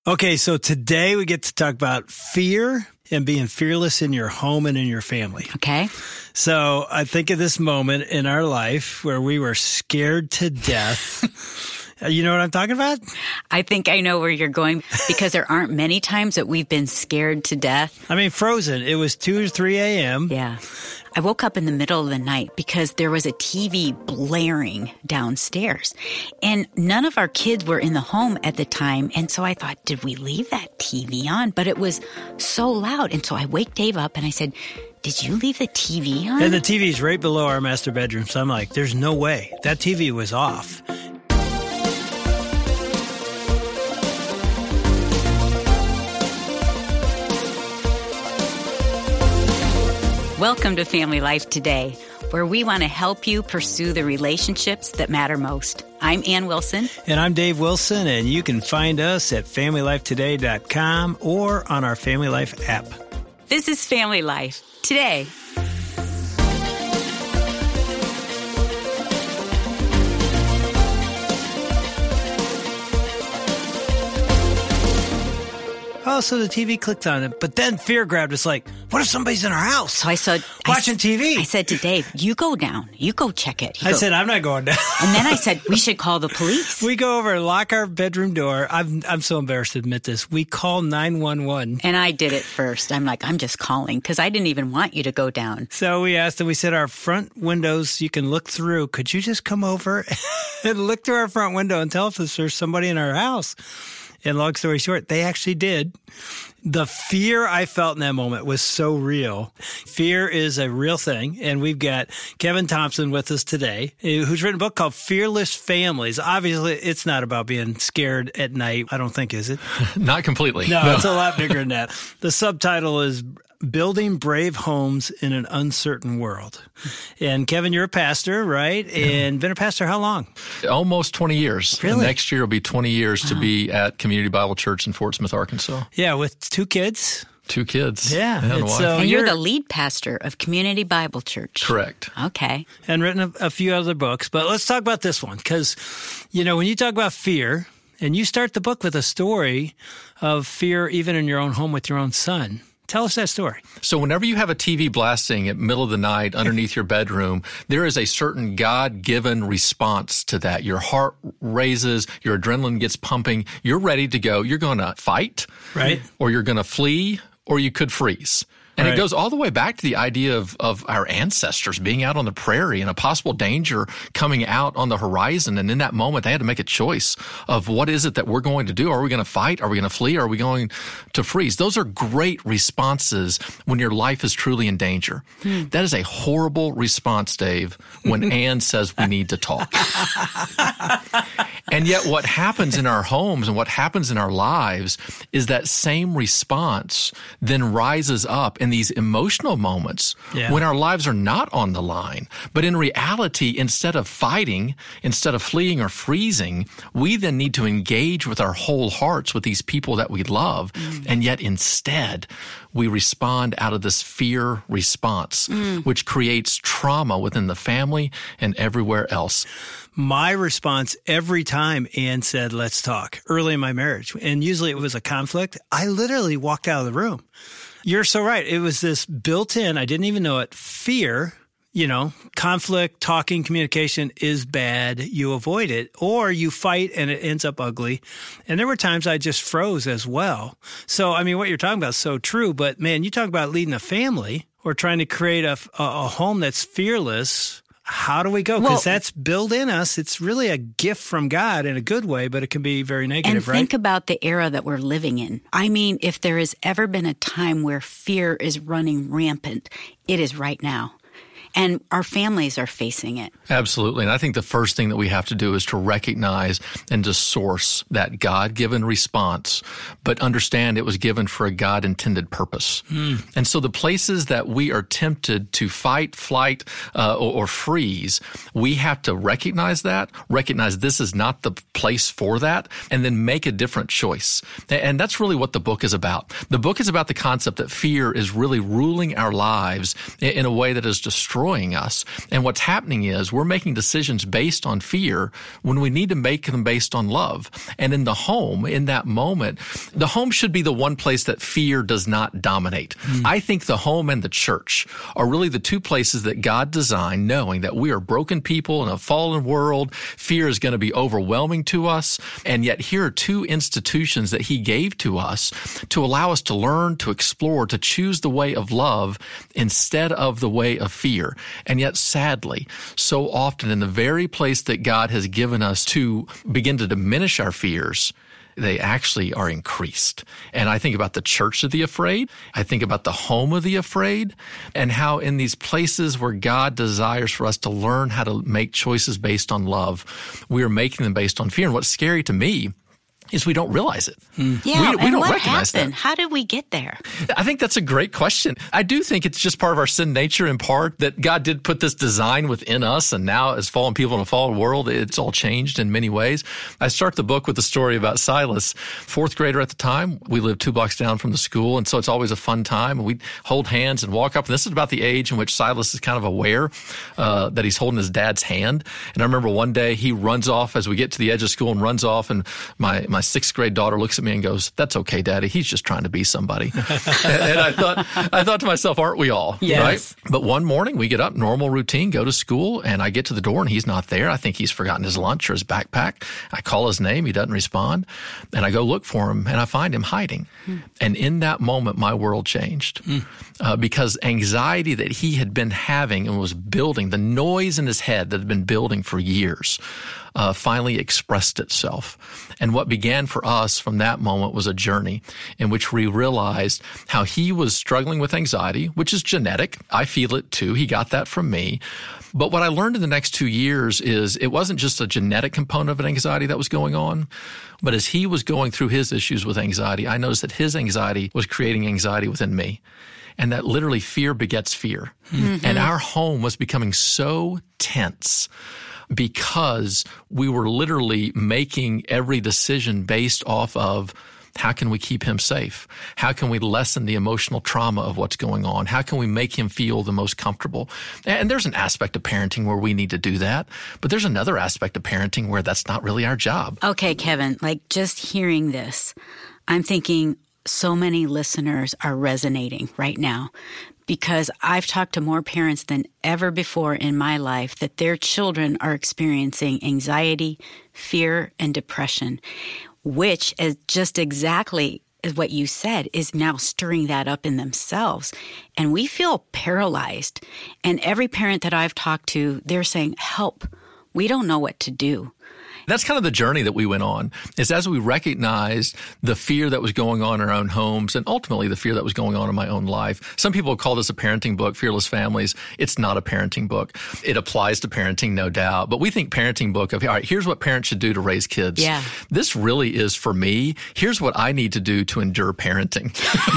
Okay, so today we get to talk about fear and being fearless in your home and in your family. Okay. So I think of this moment in our life where we were scared to death. You know what I'm talking about? I think I know where you're going because there aren't many times that we've been scared to death. I mean, frozen. It was 2 or 3 a.m. Yeah. I woke up in the middle of the night because there was a TV blaring downstairs. And none of our kids were in the home at the time. And so I thought, did we leave that TV on? But it was so loud. And so I wake Dave up and I said, did you leave the TV on? And the TV's right below our master bedroom. So I'm like, there's no way. That TV was off. Welcome to Family Life Today, where we want to help you pursue the relationships that matter most. I'm Ann Wilson. And I'm Dave Wilson, and you can find us at FamilyLifeToday.com or on our Family Life app. This is Family Life Today. Oh, so the TV clicked on it, but then fear grabbed us like, what if somebody's in our house? So I said, watching TV. I said to Dave, you go down. You go check it. I said, I'm not going down. And then I said, we should call the police. We go over and lock our bedroom door. I'm so embarrassed to admit this. We call 911. And I did it first. I'm like, I'm just calling because I didn't even want you to go down. So we asked them, we said, our front windows, you can look through. Could you just come over and look through our front window and tell us if there's somebody in our house? And long story short, they actually did. The fear I felt in that moment was so real. Fear is a real thing. And we've got Kevin Thompson with us today, who's written a book called Fearless Families. Obviously, it's not about being scared at night, I don't think, is it? Not completely. No, it's a lot bigger than that. The subtitle is Building Brave Homes in an Uncertain World. And Kevin, you're a pastor, right? And been a pastor how long? Almost 20 years. Really? And next year will be 20 years to be at Community Bible Church in Fort Smith, Arkansas. Yeah, with 2 kids. 2 kids. Yeah. And a wife. And you're the lead pastor of Community Bible Church. Correct. Okay. And written a few other books. But let's talk about this one. Because, you know, when you talk about fear, and you start the book with a story of fear even in your own home with your own son. Tell us that story. So whenever you have a TV blasting at middle of the night underneath your bedroom, there is a certain God-given response to that. Your heart raises, your adrenaline gets pumping, you're ready to go. You're going to fight, right? Or you're going to flee, or you could freeze. And It goes all the way back to the idea of our ancestors being out on the prairie and a possible danger coming out on the horizon. And in that moment, they had to make a choice of what is it that we're going to do? Are we going to fight? Are we going to flee? Are we going to freeze? Those are great responses when your life is truly in danger. That is a horrible response, Dave, when Ann says we need to talk. And yet what happens in our homes and what happens in our lives is that same response then rises up in these emotional moments when our lives are not on the line. But in reality, instead of fighting, instead of fleeing or freezing, we then need to engage with our whole hearts with these people that we love. And yet instead, we respond out of this fear response, which creates trauma within the family and everywhere else. My response every time Ann said, let's talk, early in my marriage, and usually it was a conflict, I literally walked out of the room. You're so right. It was this built-in, I didn't even know it, fear. You know, conflict, talking, communication is bad. You avoid it or you fight and it ends up ugly. And there were times I just froze as well. So, I mean, what you're talking about is so true. But, man, you talk about leading a family or trying to create a home that's fearless. How do we go? Because that's built in us. It's really a gift from God in a good way, but it can be very negative, right? And think about the era that we're living in. I mean, if there has ever been a time where fear is running rampant, it is right now. And our families are facing it. Absolutely. And I think the first thing that we have to do is to recognize and to source that God-given response, but understand it was given for a God-intended purpose. And so the places that we are tempted to fight, flight, or freeze, we have to recognize this is not the place for that, and then make a different choice. And that's really what the book is about. The book is about the concept that fear is really ruling our lives in a way that is destroying destroying us. And what's happening is we're making decisions based on fear when we need to make them based on love. And in the home, in that moment, the home should be the one place that fear does not dominate. I think the home and the church are really the two places that God designed, knowing that we are broken people in a fallen world. Fear is going to be overwhelming to us. And yet here are two institutions that he gave to us to allow us to learn, to explore, to choose the way of love instead of the way of fear. And yet, sadly, so often in the very place that God has given us to begin to diminish our fears, they actually are increased. And I think about the church of the afraid. I think about the home of the afraid, and how in these places where God desires for us to learn how to make choices based on love, we are making them based on fear. And what's scary to me is we don't realize it. Yeah, we don't what recognize happened? that. How did we get there? I think that's a great question. I do think it's just part of our sin nature in part that God did put this design within us, and now as fallen people in a fallen world, it's all changed in many ways. I start the book with a story about Silas, fourth grader at the time. We lived 2 blocks down from the school, and so it's always a fun time. We'd hold hands and walk up, and this is about the age in which Silas is kind of aware that he's holding his dad's hand. And I remember one day he runs off as we get to the edge of school and runs off, and my 6th grade daughter looks at me and goes, "That's okay, Daddy. He's just trying to be somebody." And I thought to myself, aren't we all? Yes. Right? But one morning we get up, normal routine, go to school, and I get to the door and he's not there. I think he's forgotten his lunch or his backpack. I call his name. He doesn't respond. And I go look for him and I find him hiding. And in that moment, my world changed because anxiety that he had been having and was building, the noise in his head that had been building for years, finally expressed itself. And what began for us from that moment was a journey in which we realized how he was struggling with anxiety, which is genetic. I feel it too. He got that from me. But what I learned in the next 2 years is it wasn't just a genetic component of an anxiety that was going on, but as he was going through his issues with anxiety, I noticed that his anxiety was creating anxiety within me. And that literally fear begets fear. And our home was becoming so tense because we were literally making every decision based off of how can we keep him safe? How can we lessen the emotional trauma of what's going on? How can we make him feel the most comfortable? And there's an aspect of parenting where we need to do that, but there's another aspect of parenting where that's not really our job. Okay, Kevin, like just hearing this, I'm thinking so many listeners are resonating right now, because I've talked to more parents than ever before in my life that their children are experiencing anxiety, fear, and depression, which is just exactly as what you said is now stirring that up in themselves. And we feel paralyzed. And every parent that I've talked to, they're saying, help. We don't know what to do. That's kind of the journey that we went on, is as we recognized the fear that was going on in our own homes and ultimately the fear that was going on in my own life. Some people call this a parenting book, Fearless Families. It's not a parenting book. It applies to parenting, no doubt. But we think parenting book of, all right, here's what parents should do to raise kids. Yeah. This really is for me. Here's what I need to do to endure parenting.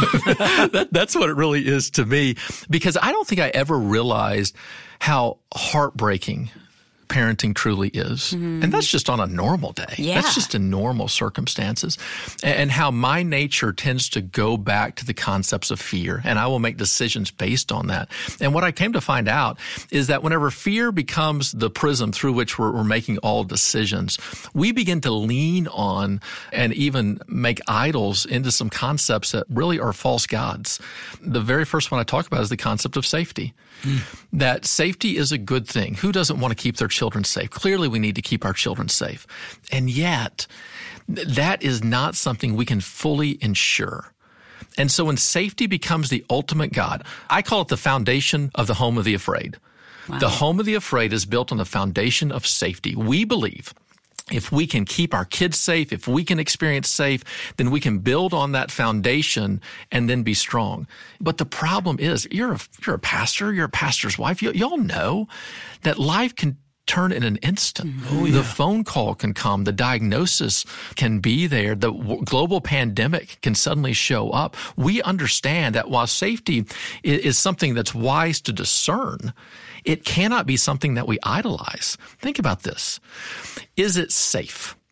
That's what it really is to me, because I don't think I ever realized how heartbreaking parenting truly is. And that's just on a normal day. Yeah. That's just in normal circumstances. And how my nature tends to go back to the concepts of fear, and I will make decisions based on that. And what I came to find out is that whenever fear becomes the prism through which we're making all decisions, we begin to lean on and even make idols into some concepts that really are false gods. The very first one I talk about is the concept of safety. That safety is a good thing. Who doesn't want to keep their children safe? Clearly, we need to keep our children safe. And yet, that is not something we can fully ensure. And so when safety becomes the ultimate God, I call it the foundation of the home of the afraid. Wow. The home of the afraid is built on the foundation of safety. We believe if we can keep our kids safe, if we can experience safe, then we can build on that foundation and then be strong. But the problem is, you're a pastor, you're a pastor's wife. Y'all know that life can turn in an instant. Oh, yeah. The phone call can come. The diagnosis can be there. The global pandemic can suddenly show up. We understand that while safety is something that's wise to discern, it cannot be something that we idolize. Think about this. Is it safe?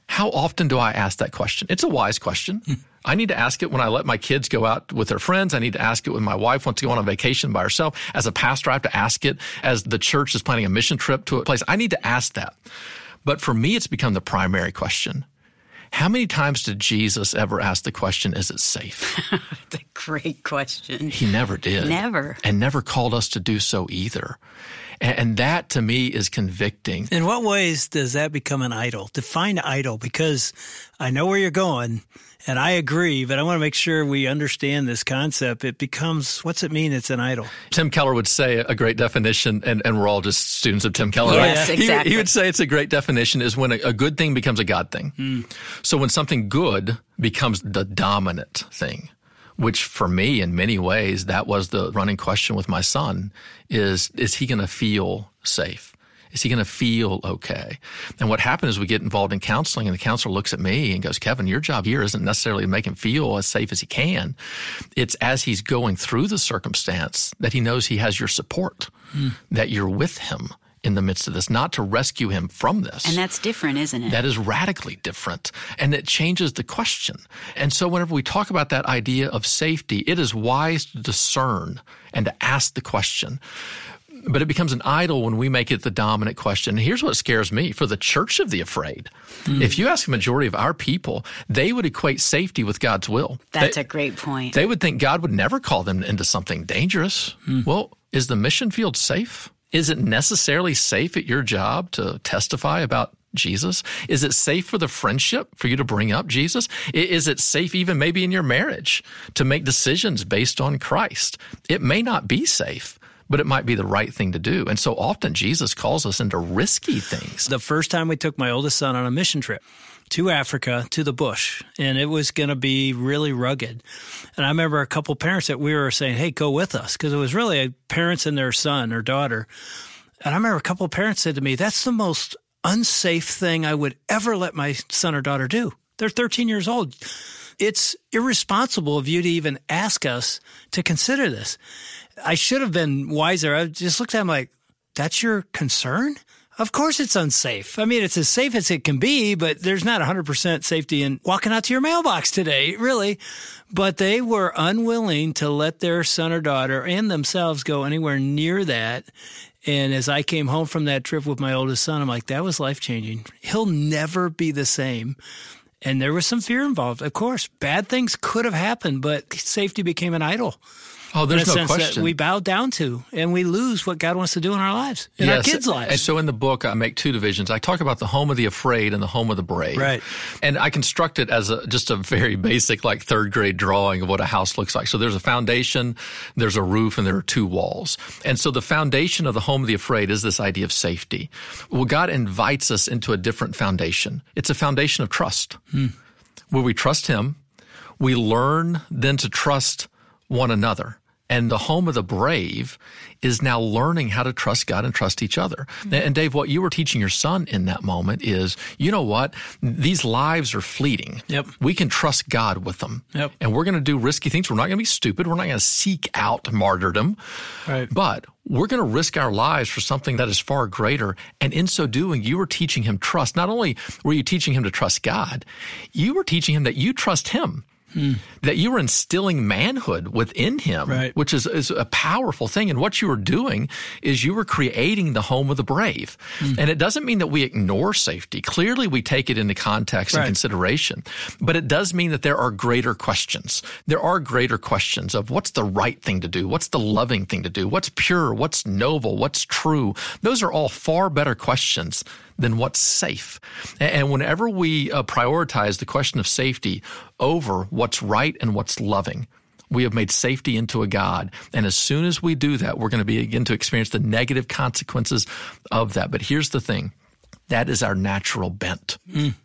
How often do I ask that question? It's a wise question. I need to ask it when I let my kids go out with their friends. I need to ask it when my wife wants to go on a vacation by herself. As a pastor, I have to ask it as the church is planning a mission trip to a place. I need to ask that. But for me, it's become the primary question. How many times did Jesus ever ask the question, is it safe? That's a great question. He never did. Never. And never called us to do so either. And that, to me, is convicting. In what ways does that become an idol? Define idol, because I know where you're going, and I agree, but I want to make sure we understand this concept. It becomes, what's it mean it's an idol? Tim Keller would say a great definition, and we're all just students of Tim Keller, yes, right? Exactly. He would say it's a great definition is when a good thing becomes a God thing. So when something good becomes the dominant thing, which for me, in many ways, that was the running question with my son, is he going to feel safe? Is he going to feel okay? And what happened is we get involved in counseling, and the counselor looks at me and goes, Kevin, your job here isn't necessarily to make him feel as safe as he can. It's as he's going through the circumstance that he knows he has your support, that you're with him in the midst of this, not to rescue him from this. And that's different, isn't it? That is radically different. And it changes the question. And so whenever we talk about that idea of safety, it is wise to discern and to ask the question. But it becomes an idol when we make it the dominant question. And here's what scares me. For the church of the afraid, if you ask a majority of our people, they would equate safety with God's will. That's a great point. They would think God would never call them into something dangerous. Well, is the mission field safe? Is it necessarily safe at your job to testify about Jesus? Is it safe for the friendship for you to bring up Jesus? Is it safe even maybe in your marriage to make decisions based on Christ? It may not be safe, but it might be the right thing to do. And so often Jesus calls us into risky things. The first time we took my oldest son on a mission trip to Africa, to the bush, and it was going to be really rugged. And I remember a couple parents that we were saying, hey, go with us, because it was really parents and their son or daughter. And I remember a couple of parents said to me, that's the most unsafe thing I would ever let my son or daughter do. They're 13 years old. It's irresponsible of you to even ask us to consider this. I should have been wiser. I just looked at him like, that's your concern? Of course it's unsafe. I mean, it's as safe as it can be, but there's not 100% safety in walking out to your mailbox today, really. But they were unwilling to let their son or daughter and themselves go anywhere near that. And as I came home from that trip with my oldest son, I'm like, that was life-changing. He'll never be the same. And there was some fear involved. Of course, bad things could have happened, but safety became an idol. Oh, there's no question. That we bow down to, and we lose what God wants to do in our lives, in our kids' lives. And so in the book, I make two divisions. I talk about the home of the afraid and the home of the brave. Right. And I construct it as just a very basic, like third grade drawing of what a house looks like. So there's a foundation, there's a roof, and there are two walls. And so the foundation of the home of the afraid is this idea of safety. Well, God invites us into a different foundation. It's a foundation of trust. Where we trust Him, we learn then to trust one another. And the home of the brave is now learning how to trust God and trust each other. And Dave, what you were teaching your son in that moment is, you know what? These lives are fleeting. Yep. We can trust God with them. Yep. And we're going to do risky things. We're not going to be stupid. We're not going to seek out martyrdom. Right. But we're going to risk our lives for something that is far greater. And in so doing, you were teaching him trust. Not only were you teaching him to trust God, you were teaching him that you trust him. That you were instilling manhood within him, right. Which is a powerful thing. And what you were doing is you were creating the home of the brave. And it doesn't mean that we ignore safety. Clearly, we take it into context and consideration. But it does mean that there are greater questions. There are greater questions of what's the right thing to do? What's the loving thing to do? What's pure? What's noble? What's true? Those are all far better questions than what's safe. And whenever we prioritize the question of safety over what's right and what's loving, we have made safety into a God. And as soon as we do that, we're going to begin to experience the negative consequences of that. But here's the thing. That is our natural bent.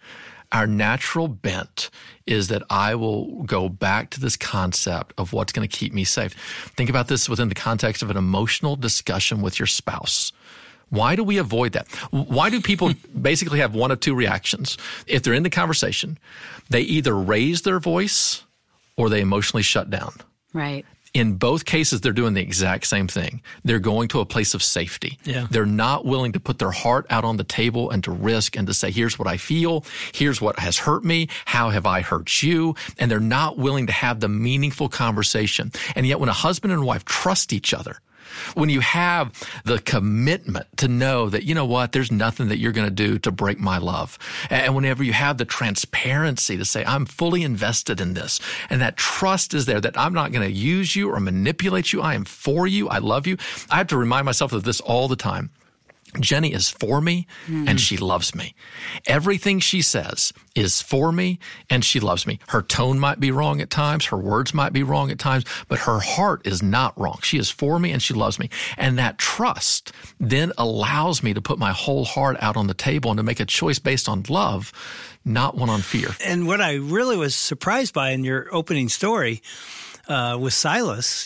Our natural bent is that I will go back to this concept of what's going to keep me safe. Think about this within the context of an emotional discussion with your spouse. Why do we avoid that? Why do people basically have one of two reactions? If they're in the conversation, they either raise their voice or they emotionally shut down. Right. In both cases, they're doing the exact same thing. They're going to a place of safety. Yeah. They're not willing to put their heart out on the table and to risk and to say, here's what I feel. Here's what has hurt me. How have I hurt you? And they're not willing to have the meaningful conversation. And yet when a husband and wife trust each other, when you have the commitment to know that, you know what, there's nothing that you're going to do to break my love. And whenever you have the transparency to say, I'm fully invested in this, and that trust is there, that I'm not going to use you or manipulate you. I am for you. I love you. I have to remind myself of this all the time. Jenny is for me and she loves me. Everything she says is for me and she loves me. Her tone might be wrong at times. Her words might be wrong at times, but her heart is not wrong. She is for me and she loves me. And that trust then allows me to put my whole heart out on the table and to make a choice based on love, not one on fear. And what I really was surprised by in your opening story with Silas,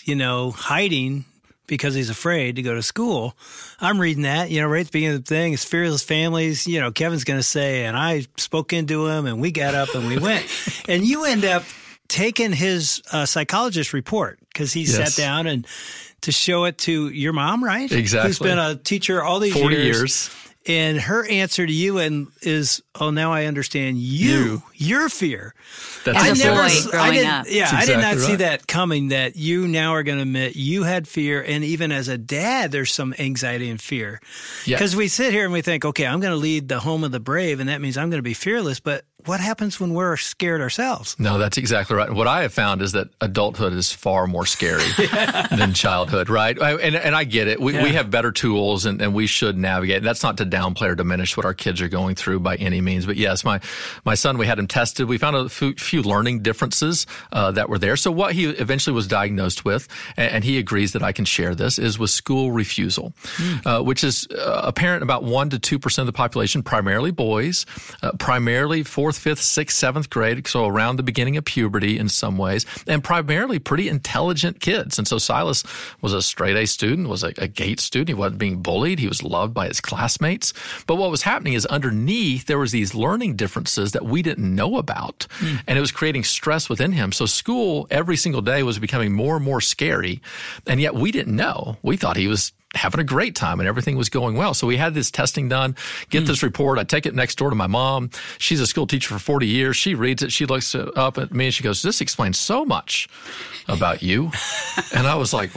hiding because he's afraid to go to school. I'm reading that, right at the beginning of the thing, it's fearless families. Kevin's going to say, and I spoke into him and we got up and we went. And you end up taking his psychologist report because he sat down and to show it to your mom, right? Exactly. Who's been a teacher all these 40 years. And her answer to you is, oh, now I understand your fear. That's as a boy growing up. Yeah, exactly. I did not see that coming, that you now are going to admit you had fear. And even as a dad, there's some anxiety and fear. Because we sit here and we think, okay, I'm going to lead the home of the brave, and that means I'm going to be fearless. But what happens when we're scared ourselves? No, that's exactly right. What I have found is that adulthood is far more scary than childhood, right? And I get it. We have better tools and we should navigate. That's not to downplay or diminish what our kids are going through by any means. But yes, my son, we had him tested. We found a few learning differences that were there. So what he eventually was diagnosed with, and he agrees that I can share this, is with school refusal, which is apparent about 1 to 2% of the population, primarily boys, primarily 4th, 5th, 6th, 7th grade, so around the beginning of puberty in some ways, and primarily pretty intelligent kids. And so Silas was a straight A student, was a GATE student. He wasn't being bullied. He was loved by his classmates. But what was happening is underneath, there was these learning differences that we didn't know about, and it was creating stress within him. So school every single day was becoming more and more scary, and yet we didn't know. We thought he was having a great time and everything was going well. So we had this testing done, get this report. I take it next door to my mom. She's a school teacher for 40 years. She reads it. She looks up at me and she goes, this explains so much about you. And I was like,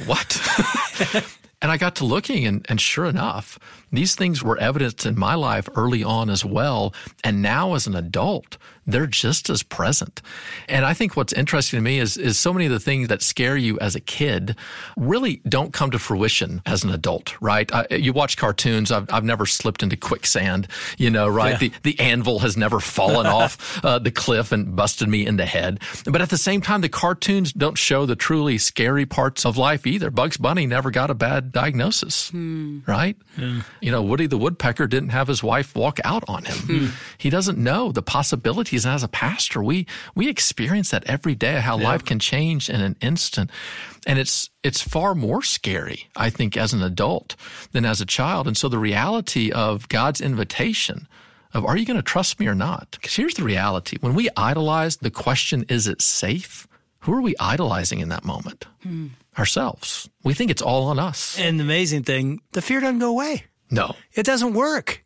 what? And I got to looking and sure enough, these things were evidenced in my life early on as well. And now as an adult, they're just as present. And I think what's interesting to me is so many of the things that scare you as a kid really don't come to fruition as an adult, right? You watch cartoons. I've never slipped into quicksand, right? Yeah. The anvil has never fallen off the cliff and busted me in the head. But at the same time, the cartoons don't show the truly scary parts of life either. Bugs Bunny never got a bad diagnosis, right? Yeah. Woody the Woodpecker didn't have his wife walk out on him. He doesn't know the possibilities. And as a pastor, we experience that every day, how life can change in an instant. And it's far more scary, I think, as an adult than as a child. And so the reality of God's invitation of, are you going to trust me or not? Because here's the reality. When we idolize, the question, is it safe? Who are we idolizing in that moment? Ourselves. We think it's all on us. And the amazing thing, the fear doesn't go away. No. It doesn't work.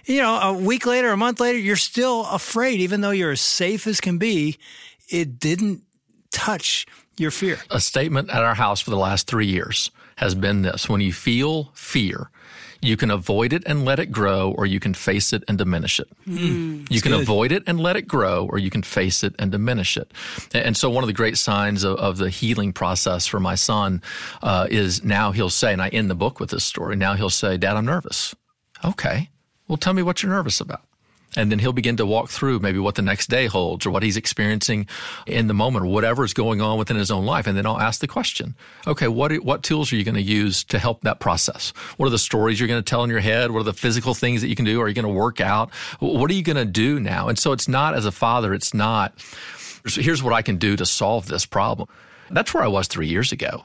A week later, a month later, you're still afraid, even though you're as safe as can be. It didn't touch your fear. A statement at our house for the last 3 years has been this: when you feel fear, you can avoid it and let it grow, or you can face it and diminish it. You can avoid it and let it grow, or you can face it and diminish it. And so one of the great signs of the healing process for my son is now he'll say, and I end the book with this story, now he'll say, Dad, I'm nervous. Okay. Well, tell me what you're nervous about. And then he'll begin to walk through maybe what the next day holds or what he's experiencing in the moment or whatever is going on within his own life. And then I'll ask the question, okay, what tools are you going to use to help that process? What are the stories you're going to tell in your head? What are the physical things that you can do? Are you going to work out? What are you going to do now? And so it's not, as a father, it's not, here's what I can do to solve this problem. That's where I was 3 years ago.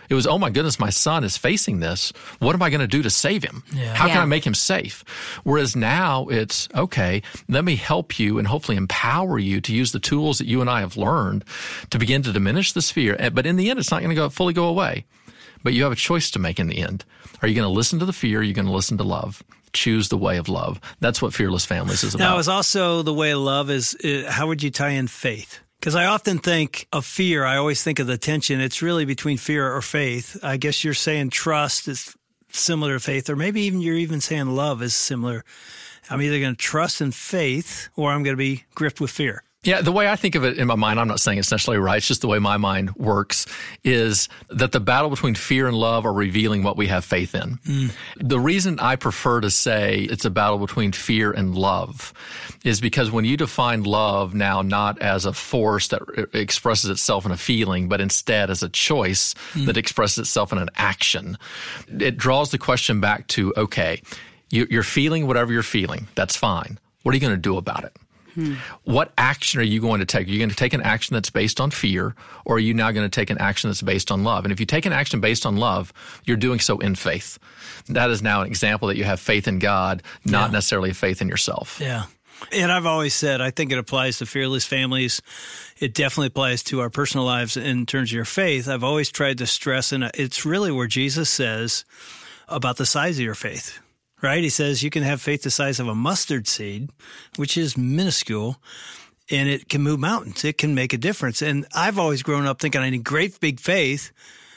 It was, oh my goodness, my son is facing this. What am I going to do to save him? Yeah. How can I make him safe? Whereas now it's, okay, let me help you and hopefully empower you to use the tools that you and I have learned to begin to diminish this fear. But in the end, it's not going to fully go away. But you have a choice to make in the end. Are you going to listen to the fear? Or are you going to listen to love? Choose the way of love. That's what Fearless Families is about. Now, it's also the way of love is how would you tie in faith? Because I often think of fear. I always think of the tension. It's really between fear or faith. I guess you're saying trust is similar to faith, or maybe even you're even saying love is similar. I'm either going to trust in faith or I'm going to be gripped with fear. Yeah, the way I think of it in my mind, I'm not saying it's necessarily right, it's just the way my mind works, is that the battle between fear and love are revealing what we have faith in. The reason I prefer to say it's a battle between fear and love is because when you define love now not as a force that expresses itself in a feeling, but instead as a choice that expresses itself in an action, it draws the question back to, okay, you're feeling whatever you're feeling. That's fine. What are you going to do about it? What action are you going to take? Are you going to take an action that's based on fear, or are you now going to take an action that's based on love? And if you take an action based on love, you're doing so in faith. That is now an example that you have faith in God, not necessarily faith in yourself. Yeah. And I've always said, I think it applies to Fearless Families. It definitely applies to our personal lives in terms of your faith. I've always tried to stress, and it's really where Jesus says about the size of your faith. Right? He says you can have faith the size of a mustard seed, which is minuscule, and it can move mountains. It can make a difference. And I've always grown up thinking I need great big faith.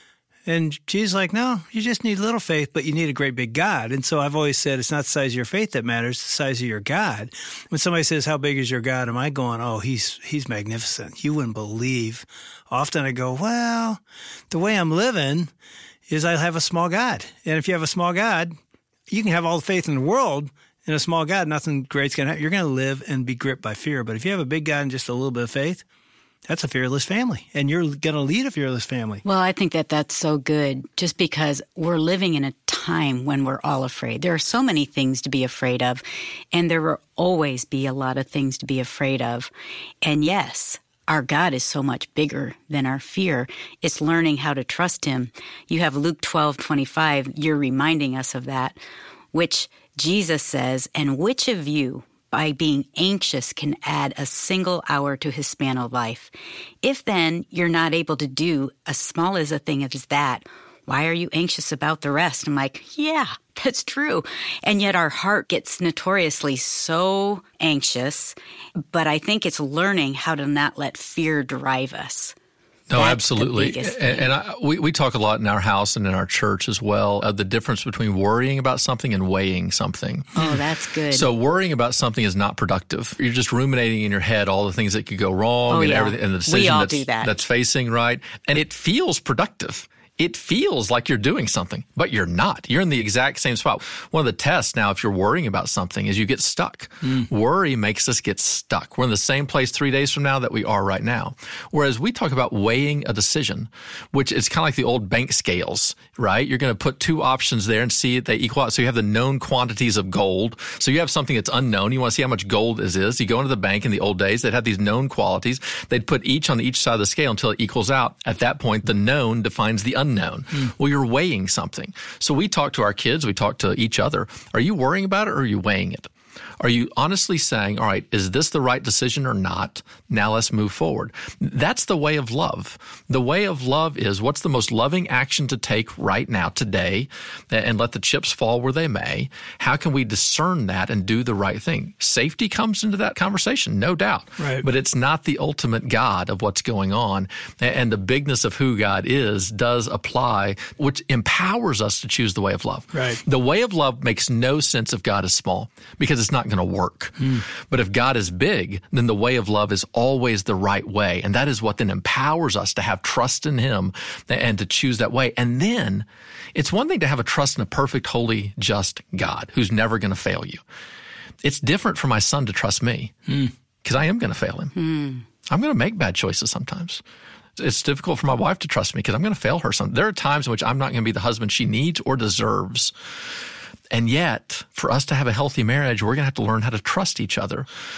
And Jesus is like, no, you just need little faith, but you need a great big God. And so I've always said it's not the size of your faith that matters, it's the size of your God. When somebody says, how big is your God? Am I going, oh, he's magnificent. You wouldn't believe. Often I go, well, the way I'm living is I have a small God. And if you have a small God, you can have all the faith in the world in a small God, nothing great's going to happen. You're going to live and be gripped by fear. But if you have a big God and just a little bit of faith, that's a fearless family. And you're going to lead a fearless family. Well, I think that that's so good just because we're living in a time when we're all afraid. There are so many things to be afraid of, and there will always be a lot of things to be afraid of. And yes, our God is so much bigger than our fear. It's learning how to trust him. You have Luke 12:25. You're reminding us of that, which Jesus says, and which of you, by being anxious, can add a single hour to his span of life? If then you're not able to do as small as a thing as that, why are you anxious about the rest? I'm like, yeah, that's true. And yet our heart gets notoriously so anxious, but I think it's learning how to not let fear drive us. No, That's absolutely. And we talk a lot in our house and in our church as well of the difference between worrying about something and weighing something. Oh, that's good. So worrying about something is not productive. You're just ruminating in your head all the things that could go wrong and everything, and the decision that's facing, right? And it feels productive. It feels like you're doing something, but you're not. You're in the exact same spot. One of the tests now, if you're worrying about something, is you get stuck. Worry makes us get stuck. We're in the same place 3 days from now that we are right now. Whereas we talk about weighing a decision, which is kind of like the old bank scales, right? You're going to put two options there and see if they equal out. So you have the known quantities of gold. So you have something that's unknown. You want to see how much gold it is. You go into the bank in the old days. They'd have these known qualities. They'd put each on each side of the scale until it equals out. At that point, the known defines the unknown. Well, you're weighing something. So we talk to our kids, we talk to each other. Are you worrying about it or are you weighing it? Are you honestly saying, all right, is this the right decision or not? Now let's move forward. That's the way of love. The way of love is what's the most loving action to take right now, today, and let the chips fall where they may. How can we discern that and do the right thing? Safety comes into that conversation, no doubt. Right. But it's not the ultimate God of what's going on. And the bigness of who God is does apply, which empowers us to choose the way of love. Right. The way of love makes no sense if God is small, because it's not going to work. But if God is big, then the way of love is always the right way. And that is what then empowers us to have trust in him and to choose that way. And then it's one thing to have a trust in a perfect, holy, just God who's never going to fail you. It's different for my son to trust me because I am going to fail him. I'm going to make bad choices sometimes. It's difficult for my wife to trust me because I'm going to fail her. There are times in which I'm not going to be the husband she needs or deserves. And yet, for us to have a healthy marriage, we're going to have to learn how to trust each other.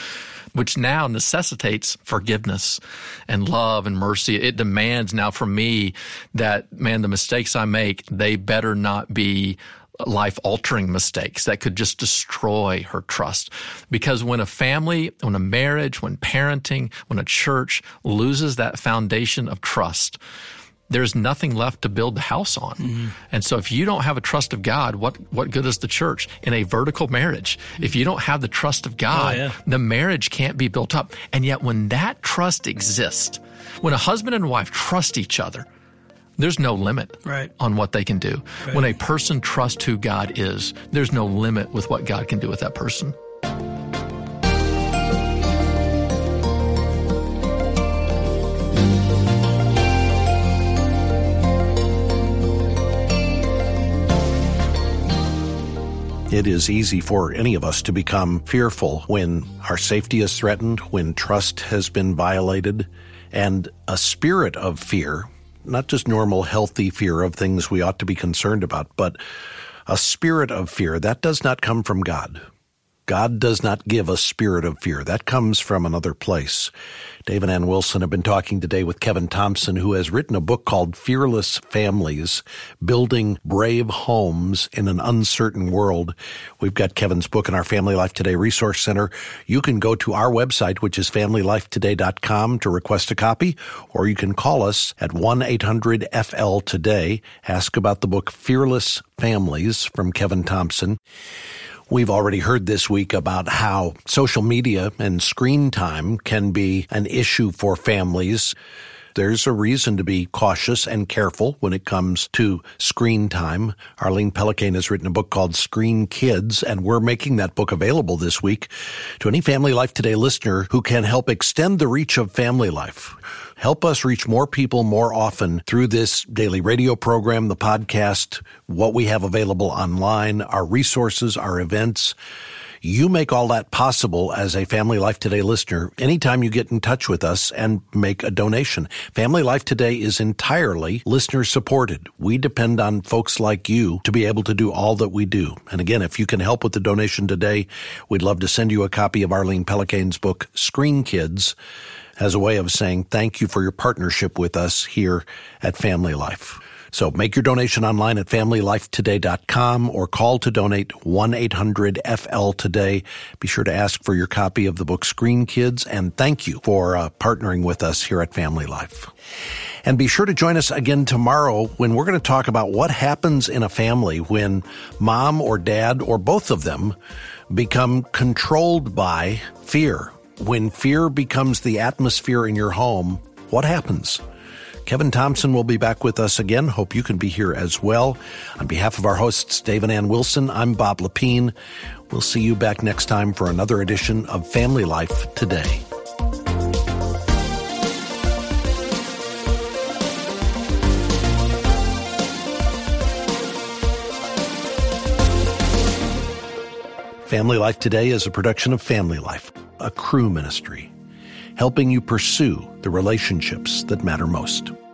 which now necessitates forgiveness and love and mercy. It demands now from me that, man, the mistakes I make, they better not be life-altering mistakes that could just destroy her trust. Because when a family, when a marriage, when parenting, when a church loses that foundation of trust, there's nothing left to build the house on. Mm-hmm. And so if you don't have a trust of God, what good is the church? In a vertical marriage, if you don't have the trust of God, the marriage can't be built up. And yet when that trust exists, when a husband and wife trust each other, there's no limit on what they can do. Right. When a person trusts who God is, there's no limit with what God can do with that person. It is easy for any of us to become fearful when our safety is threatened, when trust has been violated, and a spirit of fear, not just normal, healthy fear of things we ought to be concerned about, but a spirit of fear, that does not come from God. God does not give a spirit of fear. That comes from another place. Dave and Ann Wilson have been talking today with Kevin Thompson, who has written a book called Fearless Families, Building Brave Homes in an Uncertain World. We've got Kevin's book in our Family Life Today Resource Center. You can go to our website, which is familylifetoday.com, to request a copy, or you can call us at 1-800-FL-TODAY. Ask about the book Fearless Families from Kevin Thompson. We've already heard this week about how social media and screen time can be an issue for families. There's a reason to be cautious and careful when it comes to screen time. Arlene Pellicane has written a book called Screen Kids, and we're making that book available this week to any Family Life Today listener who can help extend the reach of family life. Help us reach more people more often through this daily radio program, the podcast, what we have available online, our resources, our events. You make all that possible as a Family Life Today listener anytime you get in touch with us and make a donation. Family Life Today is entirely listener supported. We depend on folks like you to be able to do all that we do. And again, if you can help with the donation today, we'd love to send you a copy of Arlene Pellicane's book, Screen Kids, as a way of saying thank you for your partnership with us here at Family Life. So make your donation online at familylifetoday.com or call to donate 1-800-FL-TODAY. Be sure to ask for your copy of the book Screen Kids, and thank you for partnering with us here at Family Life. And be sure to join us again tomorrow when we're going to talk about what happens in a family when mom or dad or both of them become controlled by fear. When fear becomes the atmosphere in your home, what happens? Kevin Thompson will be back with us again. Hope you can be here as well. On behalf of our hosts, Dave and Ann Wilson, I'm Bob Lepine. We'll see you back next time for another edition of Family Life Today. Family Life Today is a production of Family Life, a Cru ministry, helping you pursue the relationships that matter most.